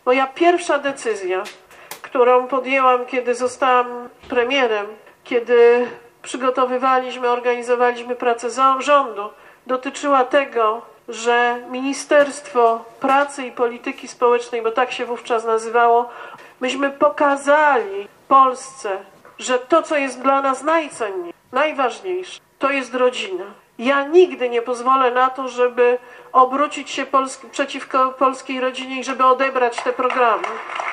Moja pierwsza decyzja, którą podjęłam, kiedy zostałam premierem, kiedy organizowaliśmy pracę rządu, dotyczyła tego, że Ministerstwo Pracy i Polityki Społecznej, bo tak się wówczas nazywało, myśmy pokazali Polsce, że to, co jest dla nas najcenniejsze, najważniejsze, to jest rodzina. Ja nigdy nie pozwolę na to, żeby obrócić się przeciwko polskiej rodzinie i żeby odebrać te programy.